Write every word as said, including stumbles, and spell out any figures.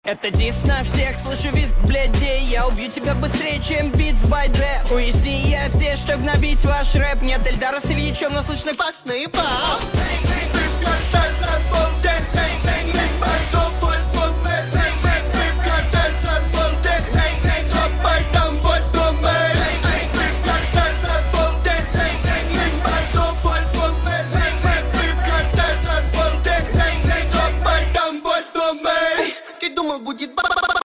Это дис на всех, слышу визг блядей. Я убью тебя быстрее, чем битс by Dre. Уясни, я здесь, чтоб набить ваш рэп. Нет Эльдара с Ильичем, но слышно пасный пап.